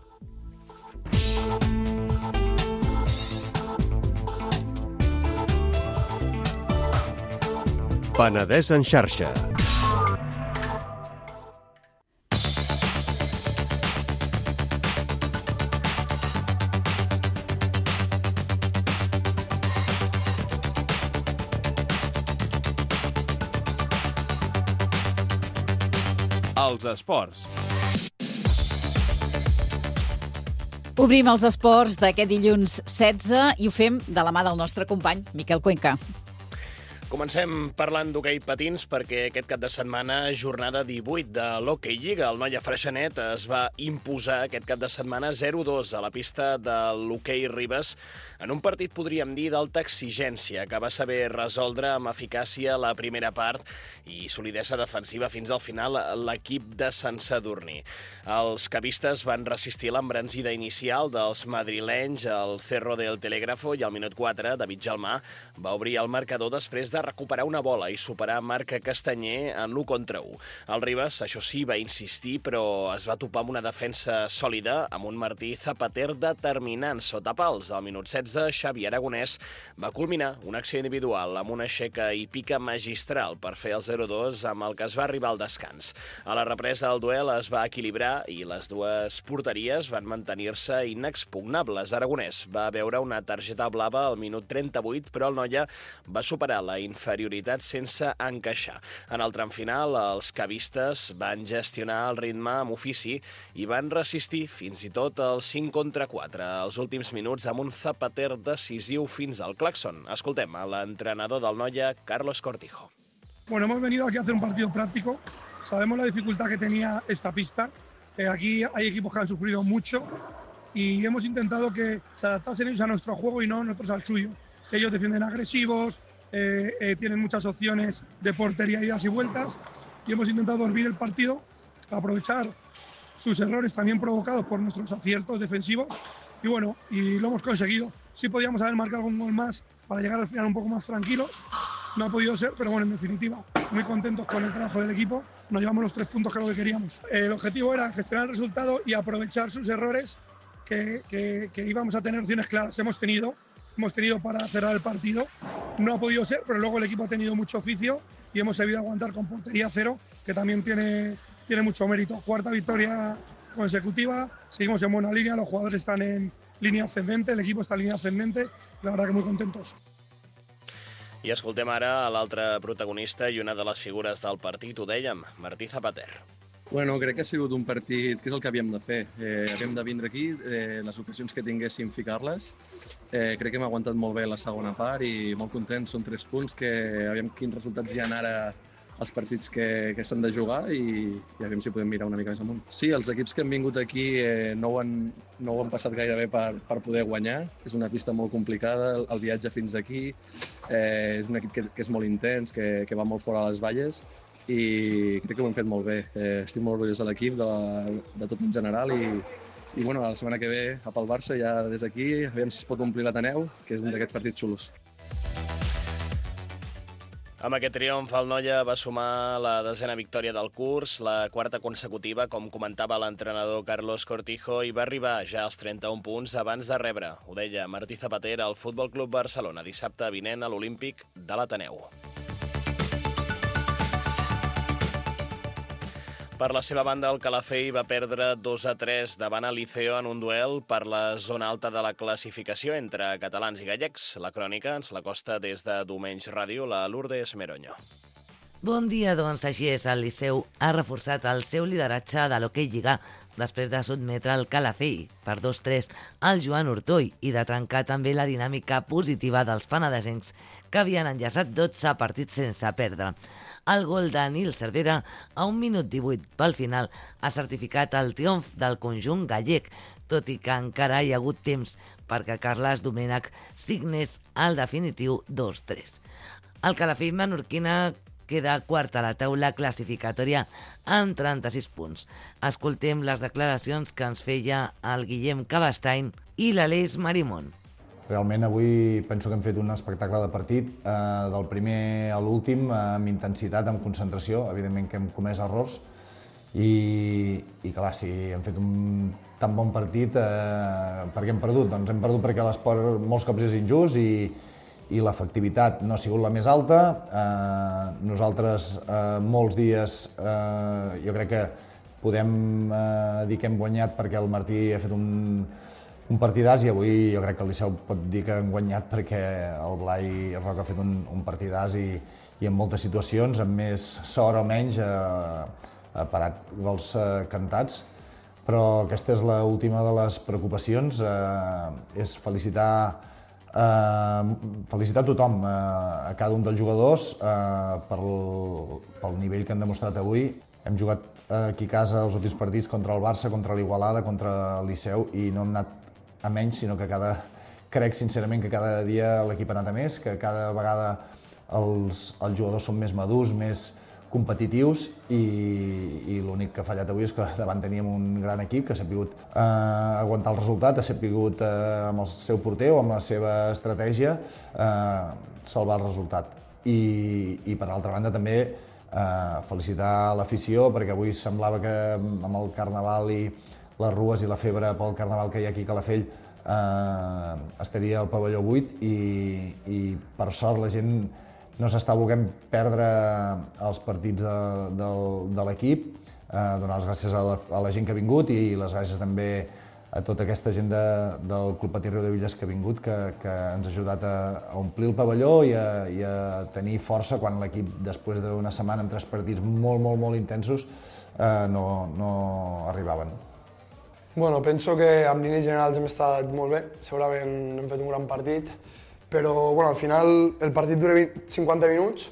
F: Penedès en xarxa. Els esports.
B: Obrim els esports d'aquest dilluns setze i ho fem de la mà del nostre company, Miquel Cuenca.
A: Comencem parlant d'hoquei patins perquè aquest cap de setmana, jornada divuit de l'Hockey Lliga. El Noia Freixenet es va imposar aquest cap de setmana zero dos a la pista de l'Hockey Ribes en un partit, podríem dir, d'alta exigència, que va saber resoldre amb eficàcia la primera part i solidesa defensiva fins al final l'equip de Sant Sadurní. Els cavistes van resistir l'embranzida inicial dels madrilenys, el Cerro del Telégrafo, i al minut quatre, David Jalmà va obrir el marcador després de recuperar una bola i superar Marc Castanyer en l'u contra u. El Ribes, això sí, va insistir, però es va topar amb una defensa sòlida, amb un Martí Zapater determinant sota pals. Al minut setze, Xavi Aragonès va culminar una acció individual amb una aixeca i pica magistral per fer el zero dos, amb el que es va arribar al descans. A la represa, el duel es va equilibrar i les dues porteries van mantenir-se inexpugnables. Aragonès va veure una targeta blava al minut trenta-vuit, però el Noia va superar la inferioritat sense encaixar. En el tram final, els cavistes van gestionar el ritme amb ofici i van resistir fins i tot el cinc contra quatre, els últims minuts amb un Zapater decisiu fins al clàxon. Escoltem a l'entrenador del Noia, Carlos Cortijo.
H: Bueno, hemos venido aquí a hacer un partido práctico. Sabemos la dificultad que tenía esta pista. Eh, aquí hay equipos que han sufrido mucho y hemos intentado que se adaptasen ellos a nuestro juego y no nosotros al suyo. Ellos defienden agresivos, Eh, eh, tienen muchas opciones de portería, idas y vueltas, y hemos intentado dormir el partido, aprovechar sus errores también provocados por nuestros aciertos defensivos, y bueno, y lo hemos conseguido. Sí podíamos haber marcado un gol más para llegar al final un poco más tranquilos, no ha podido ser, pero bueno, en definitiva, muy contentos con el trabajo del equipo, nos llevamos los tres puntos que es lo que queríamos. Eh, el objetivo era gestionar el resultado y aprovechar sus errores, que, que, que íbamos a tener opciones claras, hemos tenido, hemos tenido para cerrar el partido. No ha podido ser, pero luego el equipo ha tenido mucho oficio y hemos sabido aguantar con puntería cero, que también tiene, tiene mucho mérito. Cuarta victoria consecutiva, seguimos en buena línea, los jugadores están en línea ascendente, el equipo está en línea ascendente, la verdad que muy contentos.
A: I escoltem ara a l'altre protagonista i una de les figures del partit, ho dèiem, Martí Zapater.
I: Bueno, crec que ha sigut un partit que és el que havíem de fer. Eh, havíem de vindre aquí, eh, les ocasions que tinguéssim ficar-les. Eh, crec que hem aguantat molt bé la segona part i molt contents, són tres punts que aviam quins resultats hi ha ara els partits que, que s'han de jugar i, i aviam si podem mirar una mica més amunt. Sí, els equips que han vingut aquí eh, no, ho han, no ho han passat gaire bé per, per poder guanyar. És una pista molt complicada, el, el viatge fins aquí. Eh, és un equip que, que és molt intens, que, que va molt fora a les valles, i crec que ho hem fet molt bé. Eh, estic molt orgullós de l'equip, de, de tot en general, i, i bueno, la setmana que ve cap al Barça, ja des d'aquí, aviam si es pot omplir l'Ateneu, que és un d'aquests partits xulos.
A: Amb aquest triomf, el Noia va sumar la desena victòria del curs, la quarta consecutiva, com comentava l'entrenador Carlos Cortijo, i va arribar ja als trenta-un punts abans de rebre, ho deia Martí Zapater, al Futbol Club Barcelona, dissabte vinent a l'Olímpic de l'Ateneu. Per la seva banda, el Calafell va perdre dos a tres davant el Liceo en un duel per la zona alta de la classificació entre catalans i gallecs. La crònica ens la costa des de Domenys Ràdio, la Lourdes Meroño.
D: Bon dia, doncs així és. El Liceu ha reforçat el seu lideratge de l'Hockey Lliga després de sotmetre el Calafell per dos tres al Joan Ortoll i de trencar també la dinàmica positiva dels penedesencs que havien enllaçat dotze partits sense perdre. El gol de Nil Cervera a un minut divuit pel final ha certificat el triomf del conjunt gallec, tot i que encara hi ha hagut temps perquè Carles Domènech signés el definitiu dos tres. El Calafell menorquina queda quart a la taula classificatòria amb trenta-sis punts. Escoltem les declaracions que ens feia el Guillem Cabastany i l'Aleix Marimón.
J: Realment avui penso que hem fet un espectacle de partit, eh, del primer a l'últim, eh, amb intensitat, amb concentració. Evidentment que hem comès errors i, i clar, si hem fet un tan bon partit, eh, per què hem perdut? Doncs hem perdut perquè l'esport molts cops és injust i, i l'efectivitat no ha sigut la més alta. Eh, nosaltres eh, molts dies eh, jo crec que podem eh, dir que hem guanyat perquè el Martí ha fet un un partidàs i avui jo crec que el Liceu pot dir que han guanyat perquè el Blai Roca ha fet un, un partidàs i, i en moltes situacions, amb més sort o menys, ha, ha parat gols eh, cantats. Però aquesta és l'última de les preocupacions, eh, és felicitar Uh, felicitar a tothom, uh, a cada un dels jugadors uh, pel, pel nivell que han demostrat avui. Hem jugat uh, aquí a casa els últims partits contra el Barça, contra l'Igualada, contra el Liceu i no hem anat a menys, sinó que cada, crec sincerament que cada dia l'equip ha anat a més, que cada vegada els, els jugadors són més madurs, més competitius i, i l'únic que ha fallat avui és que davant teníem un gran equip que ha sabut eh, aguantar el resultat, ha sabut eh, amb el seu porter o amb la seva estratègia eh, salvar el resultat. I, i per altra banda també eh, felicitar l'afició perquè avui semblava que amb el Carnaval i les rues i la febre pel Carnaval que hi ha aquí a Calafell eh, estaria el pavelló buit i, i per sort la gent no s'està volent perdre els partits de, de, de l'equip, eh, donar les gràcies a la, a la gent que ha vingut i les gràcies també a tota aquesta gent de, del Club Patí Riu de Villas que ha vingut, que, que ens ha ajudat a, a omplir el pavelló i a, i a tenir força quan l'equip, després d'una setmana amb tres partits molt, molt, molt intensos, eh, no, no arribaven.
K: Bueno, penso que en línies generals hem estat molt bé, segurament hem fet un gran partit, però bueno, al final el partit dura cinquanta minuts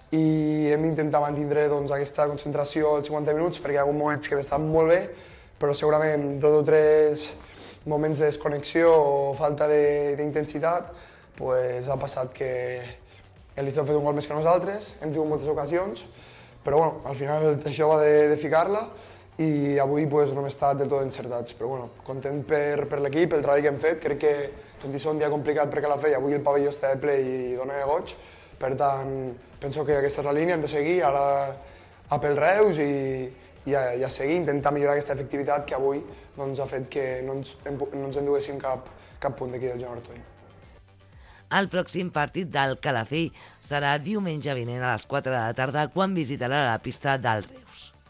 K: i hem d'intentar mantenir doncs, aquesta concentració als cinquanta minuts perquè hi ha hagut moments que hem estat molt bé, però segurament dos o tres moments de desconnexió o falta d'intensitat pues, ha passat que el Liceu ha fet un gol més que nosaltres, hem tingut moltes ocasions, però bueno, al final això va de, de ficar-la i avui pues, no hem estat del tot encertats, però bueno, content per, per l'equip, el treball que hem fet, crec que tot i ser un dia complicat per Calafell, avui el pavelló està de ple i dona de goig, per tant, penso que aquesta és la línia, hem de seguir ara a pel Reus i, i, a, i a seguir, intentar millorar aquesta efectivitat que avui doncs, ha fet que no ens, no ens enduguéssim cap, cap punt d'aquí del Joan Ortuell.
D: El pròxim partit del Calafell serà diumenge vinent a les quatre de la tarda quan visitarà la pista del Reus.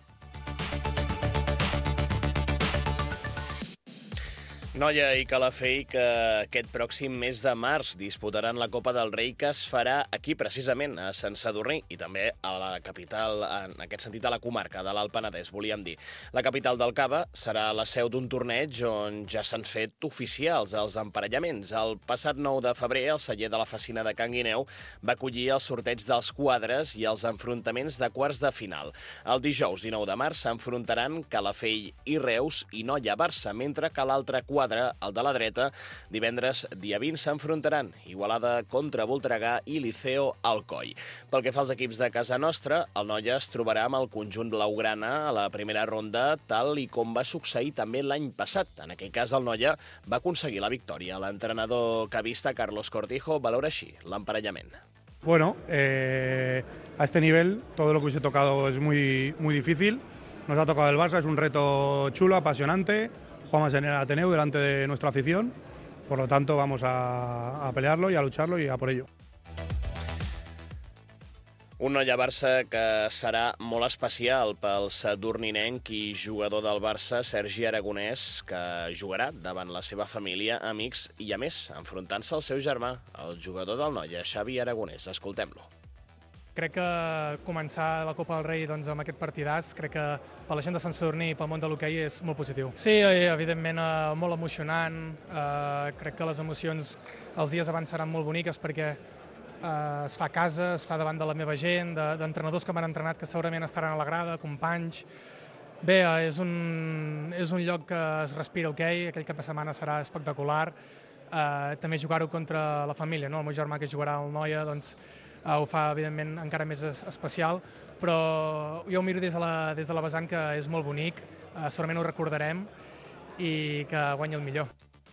A: Noia i Calafell que aquest pròxim mes de març disputaran la Copa del Rei que es farà aquí precisament, a Sant Sadurní i també a la capital, en aquest sentit a la comarca de l'Alt Penedès, volíem dir. La capital del Cava serà la seu d'un torneig on ja s'han fet oficials els emparellaments. El passat nou de febrer el celler de la Facina de Can Guineu va acollir el sorteig dels quadres i els enfrontaments de quarts de final. El dijous dinou de març s'enfrontaran Calafell i Reus i Noia-Barça, mentre que l'altre quadre, el de la dreta, divendres dia vint s'enfrontaran Igualada contra Voltregà i Liceo Alcoi. Pel que fa als equips de casa nostra, el Noia es trobarà amb el conjunt blaugrana a la primera ronda, tal i com va succeir també l'any passat. En aquell cas, el Noia va aconseguir la victòria. L'entrenador cavista Carlos Cortijo valora així l'emparellament.
H: Bueno, eh, a este nivel todo lo que hubiese tocado es muy, muy difícil. Nos ha tocado el Barça, es un reto chulo, apasionante. Jugamos en el Ateneu delante de nuestra afición, por lo tanto vamos a, a pelearlo y a lucharlo y a por ello.
A: Un Noia-Barça que serà molt especial pel sadurninenc i jugador del Barça, Sergi Aragonès, que jugarà davant la seva família, amics i, a més, enfrontant-se al seu germà, el jugador del Noia, Xavi Aragonès. Escoltem-lo.
L: Crec que començar la Copa del Rei doncs, amb aquest partidàs, crec que per la gent de Sant Sadurní i pel món de l'hoquei és molt positiu. Sí, evidentment molt emocionant, eh, crec que les emocions els dies abans seran molt boniques perquè eh, es fa a casa, es fa davant de la meva gent, d'entrenadors que m'han entrenat que segurament estaran a la grada, companys. Bé, és un, és un lloc que es respira hoquei, aquell cap de setmana serà espectacular. Eh, també jugar-ho contra la família, no? El meu germà que jugarà al Noia, doncs, ho fa, evidentment, encara més especial, però jo ho miro des de la, des de la vessant que és molt bonic, eh, segurament ho recordarem i que guanyi el millor.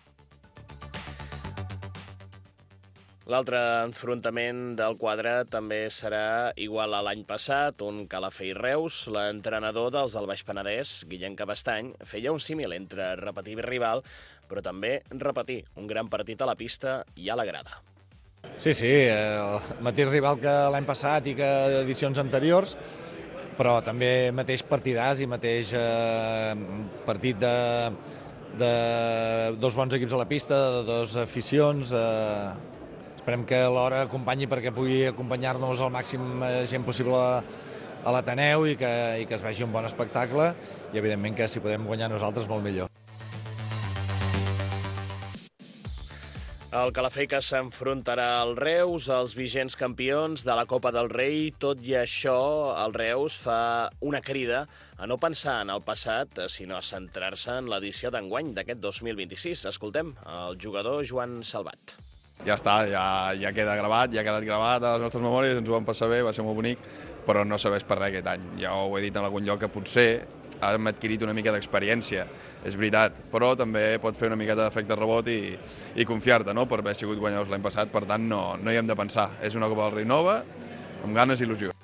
A: L'altre enfrontament del quadre també serà igual a l'any passat, un Calafell Reus. L'entrenador dels del Baix Penedès, Guillem Cabestany, feia un símil entre repetir rival, però també repetir un gran partit a la pista i a la grada.
J: Sí, sí, el mateix rival que l'any passat i que edicions anteriors, però també mateix partidàs i mateix eh, partit de, de dos bons equips a la pista, de dos aficions. Eh, esperem que l'hora acompanyi perquè pugui acompanyar-nos al màxim gent possible a, a l'Ateneu i, que, i que es vegi un bon espectacle i, evidentment, que si podem guanyar nosaltres, molt millor.
A: El Calafell que s'enfrontarà al Reus, els vigents campions de la Copa del Rei. Tot i això, el Reus fa una crida a no pensar en el passat, sinó a centrar-se en l'edició d'enguany d'aquest dos mil vint-i-sis. Escoltem el jugador Joan Salvat.
M: Ja està, ja, ja queda gravat, ja ha quedat gravat a les nostres memòries, ens ho vam passar bé, va ser molt bonic, però no serveix per res aquest any. Ja ho he dit en algun lloc que potser hem adquirit una mica d'experiència, és veritat, però també pot fer una miqueta d'efecte rebot i, i confiar-te, no?, per haver sigut guanyadors l'any passat, per tant no, no hi hem de pensar. És una Copa del Rei nova, amb ganes i il·lusió.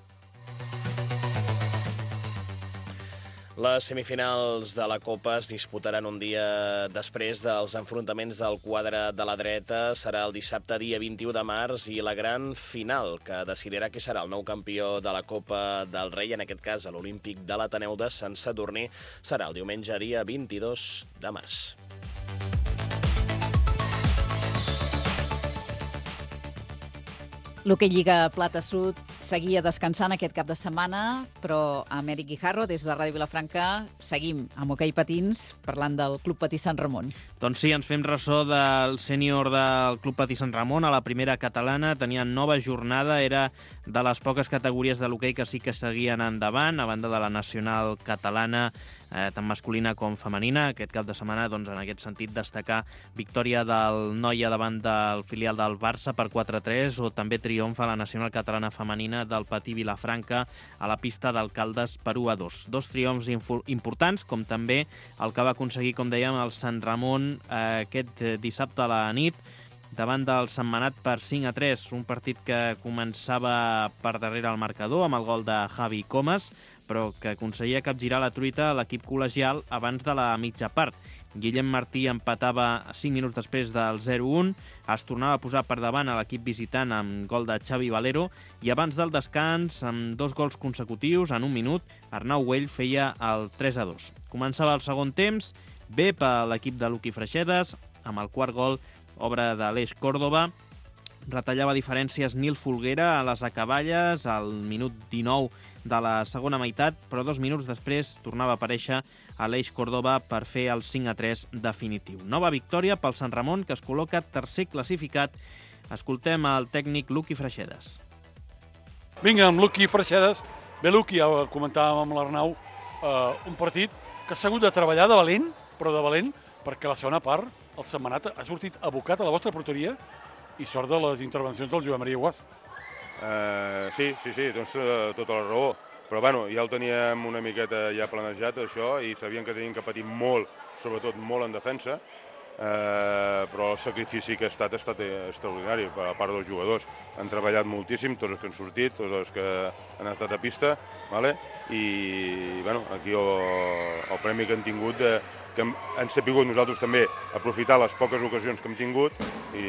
A: Les semifinals de la Copa es disputaran un dia després dels enfrontaments del quadre de la dreta. Serà el dissabte, dia vint-i-u de març, i la gran final, que decidirà qui serà el nou campió de la Copa del Rei, en aquest cas a l'Olímpic de l'Ateneu de Sant Sadurní, serà el diumenge, dia vint-i-dos de març.
B: L'hoquei Lliga Plata Sud seguia descansant aquest cap de setmana, però amb Eric Guijarro, des de Ràdio Vilafranca, seguim amb hoquei patins, parlant del Club Patí Sant Ramon.
N: Doncs sí, ens fem ressò del sènior del Club Patí Sant Ramon a la primera catalana. Tenien nova jornada, era de les poques categories de l'hoquei que sí que seguien endavant, a banda de la nacional catalana, eh, tant masculina com femenina. Aquest cap de setmana, doncs, en aquest sentit, destacar victòria del Noia davant del filial del Barça per quatre a tres, o també triomfa la nacional catalana femenina del Patí Vilafranca a la pista d'Alcaldes per u a dos. Dos triomfs importants, com també el que va aconseguir, com dèiem, el Sant Ramon eh, aquest dissabte a la nit, davant del Sentmenat per cinc a tres, un partit que començava per darrere el marcador amb el gol de Javi Comas, però que aconseguia capgirar la truita a l'equip col·legial abans de la mitja part. Guillem Martí empatava cinc minuts després del zero a un, es tornava a posar per davant a l'equip visitant amb gol de Xavi Valero, i abans del descans, amb dos gols consecutius en un minut, Arnau Güell feia el tres a dos. Començava el segon temps, bé per l'equip de Luqui Freixedes, amb el quart gol, obra d'Aleix Córdoba. Retallava diferències Nil Folguera a les acaballes al minut dinou de la segona meitat, però dos minuts després tornava a aparèixer Aleix Córdoba per fer el cinc a tres definitiu. Nova victòria pel Sant Ramon, que es col·loca tercer classificat. Escoltem el tècnic Luqui Freixedes.
O: Vinga, amb Luqui Freixedes. Bé, Luqui, ja ho comentàvem amb l'Arnau, eh, un partit que s'ha hagut de treballar de valent, però de valent, perquè la segona part, el Sentmenat ha sortit abocat a la vostra porteria i sort de les intervencions del Joan Maria Guas.
P: Uh, sí, sí, sí, tens tota la raó. Però bueno, ja el teníem una miqueta ja planejat, això, i sabíem que teníem que patir molt, sobretot molt en defensa, uh, però el sacrifici que ha estat ha estat extraordinari per a part dels jugadors. Han treballat moltíssim, tots els que han sortit, tots els que han estat a pista, vale? I bueno, aquí el, el premi que han tingut, de, que hem, hem sapigut nosaltres també aprofitar les poques ocasions que hem tingut, i,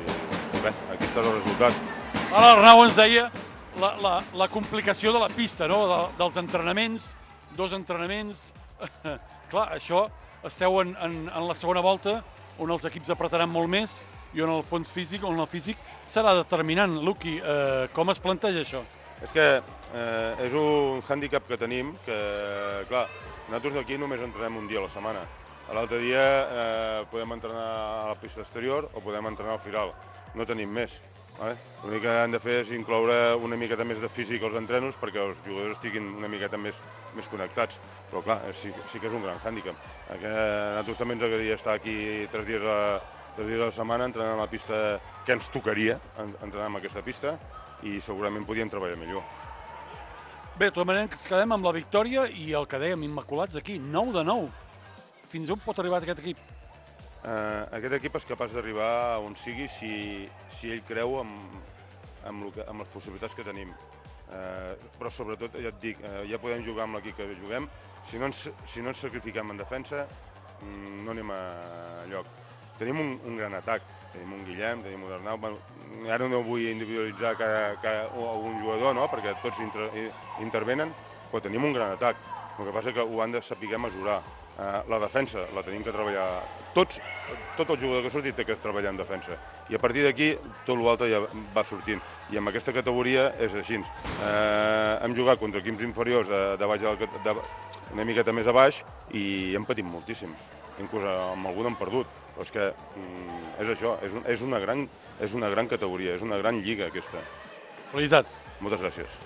P: i bé, aquí està el resultat.
O: Ara l'Arnau ens deia la, la, la complicació de la pista, no? de, dels entrenaments, dos entrenaments. Clar, això esteu en, en, en la segona volta, on els equips apretaran molt més i on el fons físic, on el físic serà determinant. Luqui, eh, com es planteja això?
P: És que eh, és un hàndicap que tenim, que, clar, nosaltres aquí només entrenem un dia a la setmana. L'altre dia eh, podem entrenar a la pista exterior o podem entrenar al Firal. No tenim més. Vale? L'únic que han de fer és incloure una miqueta més de físic als entrenos perquè els jugadors estiguin una miqueta més, més connectats. Però clar, sí, sí que és un gran hàndicap. A nosaltres també ens agradaria estar aquí tres dies, a, tres dies a la setmana entrenant a la pista que ens tocaria entrenar en aquesta pista, i segurament podíem treballar millor.
O: Bé, de tota manera ens quedem amb la victòria i el que dèiem, immaculats aquí, nou de nou. Fins on pot arribar aquest equip?
P: Uh, aquest equip és capaç d'arribar on sigui si, si ell creu amb, amb, lo que, amb les possibilitats que tenim. Uh, però sobretot, ja et dic, uh, ja podem jugar amb l'equip que juguem. Si no ens, si no ens sacrifiquem en defensa, mm, no anem a lloc. Tenim un, un gran atac, tenim un Guillem, tenim un Arnau. Bueno, ara no vull individualitzar cada, cada, algun jugador, no? Perquè tots inter, intervenen, però tenim un gran atac. El que passa és que ho han de saber mesurar. Uh, la defensa la tenim que treballar. Tots, tot el jugador que ha sortit té que treballar en defensa. I a partir d'aquí tot l'altre ja va sortint. I amb aquesta categoria és així. Uh, hem jugat contra equips inferiors de, de baix de, de, una miqueta més a baix i hem patit moltíssim. Inclús amb algun hem perdut. Però és que mm, és això, és, un, és, una gran, és una gran categoria, és una gran lliga aquesta.
O: Felicitats.
P: Moltes gràcies.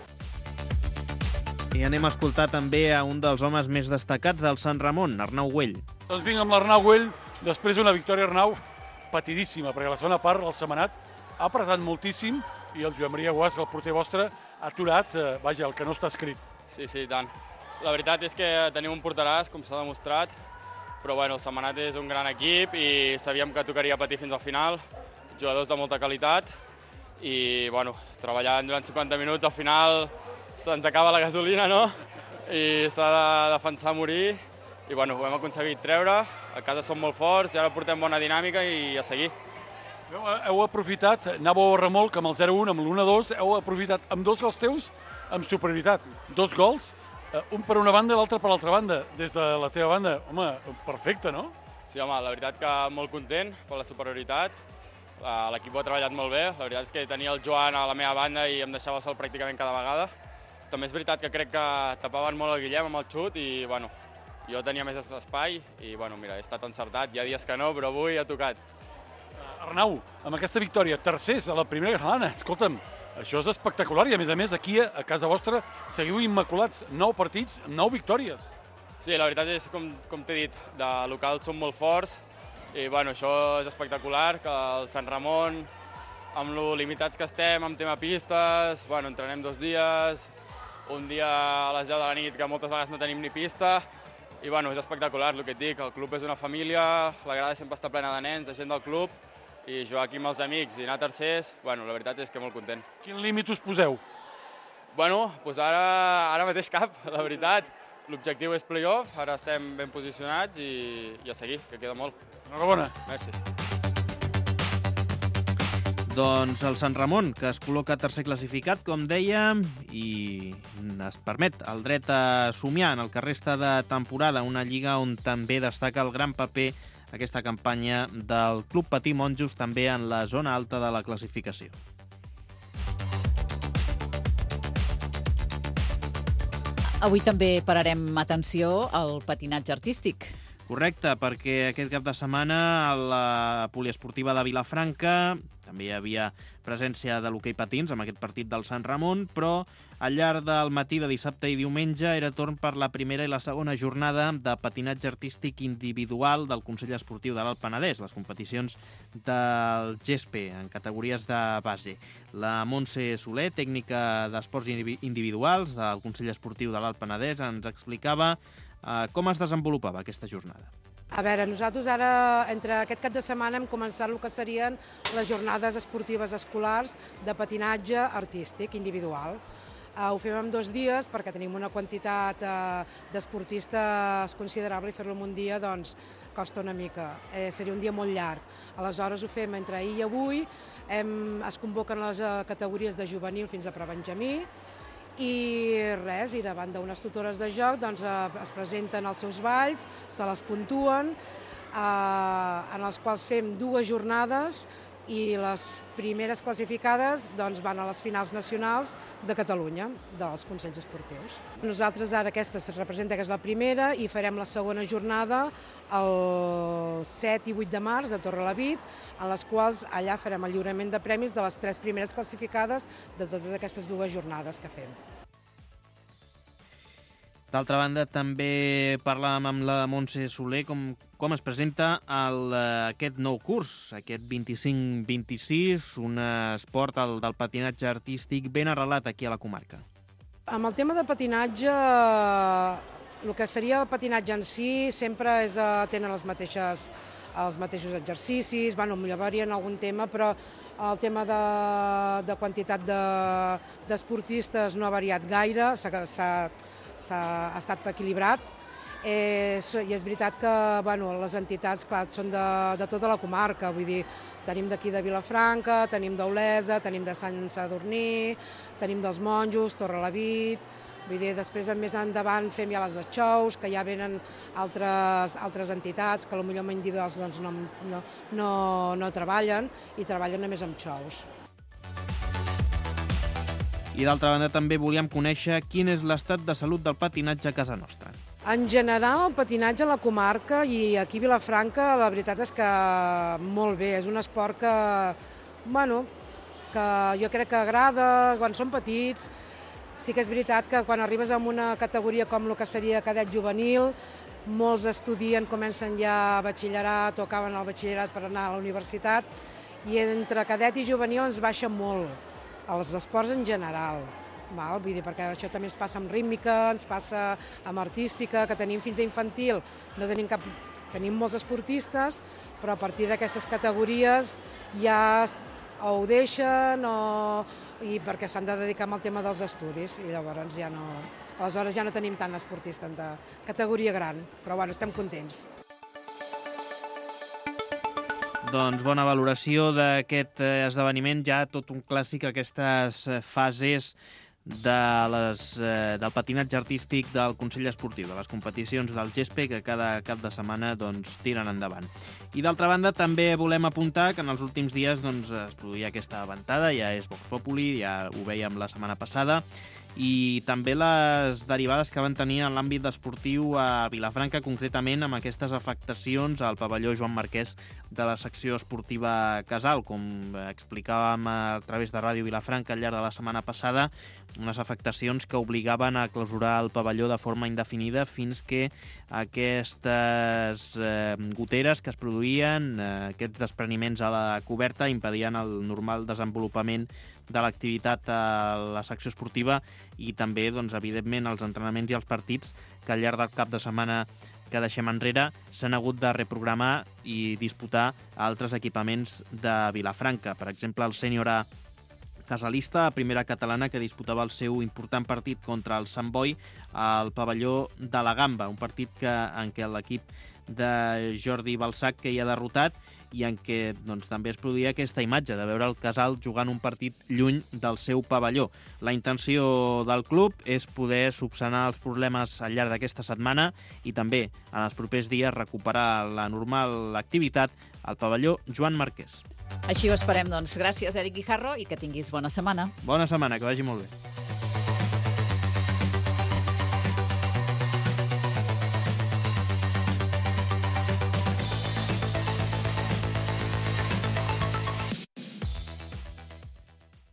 N: I anem a escoltar també a un dels homes més destacats del Sant Ramon, Arnau Güell.
O: Doncs vinc amb l'Arnau Güell, després d'una victòria, Arnau, patidíssima, perquè la segona part, el Setmanat, ha apretat moltíssim i el Joan Maria Guas, el porter vostre, ha aturat, eh, vaja, el que no està escrit.
Q: Sí, sí, tant. La veritat és que tenim un porteràs, com s'ha demostrat, però bueno, el Setmanat és un gran equip i sabíem que tocaria patir fins al final, jugadors de molta qualitat i bueno, treballant durant cinquanta minuts, al final se'ns acaba la gasolina, no? I s'ha de defensar a morir i bueno, ho hem aconseguit treure, a casa som molt forts i ara portem bona dinàmica i a seguir.
O: Heu, heu aprofitat, anàveu a remolc amb el zero un, amb l'u a dos, heu aprofitat amb dos gols teus amb superioritat. Dos gols, un per una banda i l'altre per l'altra banda. Des de la teva banda, home, perfecte, no?
Q: Sí, home, la veritat que molt content per la superioritat. L'equip ho ha treballat molt bé. La veritat és que tenia el Joan a la meva banda i em deixava sol pràcticament cada vegada. També és veritat que crec que tapaven molt el Guillem amb el xut i, bueno, jo tenia més espai i, bueno, mira, he estat encertat. Hi ha dies que no, però avui ha tocat.
O: Arnau, amb aquesta victòria, tercers a la primera catalana, escolta'm, això és espectacular i, a més a més, aquí a casa vostra seguiu immaculats. Nou partits, nou victòries.
Q: Sí, la veritat és, com, com t'he dit, de local som molt forts i, bueno, això és espectacular, que el Sant Ramon, amb lo limitats que estem, amb tema pistes, bueno, entrenem dos dies, un dia a les deu de la nit que moltes vegades no tenim ni pista, i bueno, és espectacular el que et dic, el club és una família, la grada sempre està plena de nens, de gent del club, i jugar aquí amb els amics i anar a tercers, bueno, la veritat és que molt content.
O: Quin límit us poseu?
Q: Bueno, doncs ara, ara mateix cap, la veritat. L'objectiu és play-off, ara estem ben posicionats i, i a seguir, que queda molt.
O: Enhorabona.
Q: Merci.
N: Doncs el Sant Ramon, que es col·loca tercer classificat, com dèiem, i es permet el dret a somiar en el que resta de temporada, una lliga on també destaca el gran paper aquesta campanya del Club Patí Monjos, també en la zona alta de la classificació.
B: Avui també pararem atenció al patinatge artístic.
N: Correcte, perquè aquest cap de setmana a la poliesportiva de Vilafranca també hi havia presència de l'hoquei patins amb aquest partit del Sant Ramon, però al llarg del matí de dissabte i diumenge era torn per la primera i la segona jornada de patinatge artístic individual del Consell Esportiu de l'Alt Penedès, les competicions del G E S P en categories de base. La Montse Soler, tècnica d'esports individuals del Consell Esportiu de l'Alt Penedès, ens explicava eh, com es desenvolupava aquesta jornada.
R: A veure, nosaltres ara, entre aquest cap de setmana, hem començat el que serien les jornades esportives escolars de patinatge artístic individual. Uh, ho fem en dos dies perquè tenim una quantitat uh, d'esportistes considerable i fer-lo en un dia doncs, costa una mica. Eh, seria un dia molt llarg. Aleshores ho fem entre ahir i avui. Hem, es convoquen les uh, categories de juvenil fins a prebenjamí. I res, i davant d'unes tutores de joc doncs, eh, es presenten els seus balls, se les puntuen, eh, en els quals fem dues jornades i les primeres classificades doncs, van a les finals nacionals de Catalunya, dels Consells Esportius. Nosaltres ara aquesta es representa que és la primera i farem la segona jornada el set i vuit de març a Torrelavit, en les quals allà farem el lliurament de premis de les tres primeres classificades de totes aquestes dues jornades que fem.
N: D'altra banda, també parlàvem amb la Montse Soler com, com es presenta el, aquest nou curs, aquest vint-i-cinc vint-i-sis, un esport el, del patinatge artístic ben arrelat aquí a la comarca.
R: Amb el tema de patinatge, el que seria el patinatge en si sempre és, tenen les mateixes, els mateixos exercicis, bueno, millor varien algun tema, però el tema de, de quantitat d'esportistes no ha variat gaire, s'ha s'ha estat equilibrat eh, i és veritat que bueno, les entitats clar, són de, de tota la comarca, vull dir, tenim d'aquí de Vilafranca, tenim d'Olesa, tenim de Sant Sadurní, tenim dels Monjos, Torrelavit, vull dir, després més endavant fem ja les de Xous, que ja venen altres, altres entitats que potser amb individuals doncs, no, no, no, no treballen i treballen només amb Xous.
N: I d'altra banda també volíem conèixer quin és l'estat de salut del patinatge a casa nostra.
R: En general, el patinatge a la comarca i aquí a Vilafranca, la veritat és que molt bé. És un esport que, bueno, que jo crec que agrada quan són petits. Sí que és veritat que quan arribes a una categoria com el que seria cadet juvenil, molts estudien, comencen ja a batxillerat o acaben el batxillerat per anar a la universitat, i entre cadet i juvenil ens baixa molt, els esports en general. Val? Vull dir, perquè això també ens passa amb rítmica, ens passa amb artística, que tenim fins a infantil, no tenim cap... Tenim molts esportistes, però a partir d'aquestes categories ja o ho deixen o... i perquè s'han de dedicar al tema dels estudis, i llavors ja no... Aleshores ja no tenim tant esportista de categoria gran, però bueno, estem contents.
N: Doncs bona valoració d'aquest esdeveniment, ja tot un clàssic, aquestes fases de les, eh, del patinatge artístic del Consell Esportiu, de les competicions del Gespe, que cada cap de setmana doncs, tiren endavant. I d'altra banda, també volem apuntar que en els últims dies doncs, es produïa aquesta ventada, ja és Vox Populi, ja ho vèiem la setmana passada, i també les derivades que van tenir en l'àmbit esportiu a Vilafranca, concretament amb aquestes afectacions al pavelló Joan Marquès de la secció esportiva Casal. Com explicàvem a través de Ràdio Vilafranca al llarg de la setmana passada, unes afectacions que obligaven a clausurar el pavelló de forma indefinida fins que aquestes eh, goteres que es produïen, eh, aquests despreniments a la coberta, impedien el normal desenvolupament de l'activitat a la secció esportiva i també, doncs, evidentment, els entrenaments i els partits que al llarg del cap de setmana que deixem enrere s'han hagut de reprogramar i disputar a altres equipaments de Vilafranca. Per exemple, el sènior A casalista, a primera catalana, que disputava el seu important partit contra el Sant Boi al pavelló de la Gamba, un partit que, en què l'equip de Jordi Balsac que hi ha derrotat i en què doncs, també es produïa aquesta imatge de veure el Casal jugant un partit lluny del seu pavelló. La intenció del club és poder subsanar els problemes al llarg d'aquesta setmana i també en els propers dies recuperar la normal activitat al pavelló Joan Marquès.
B: Així ho esperem, doncs. Gràcies, Eric Guijarro, i que tinguis bona setmana.
N: Bona setmana, que vagi molt bé.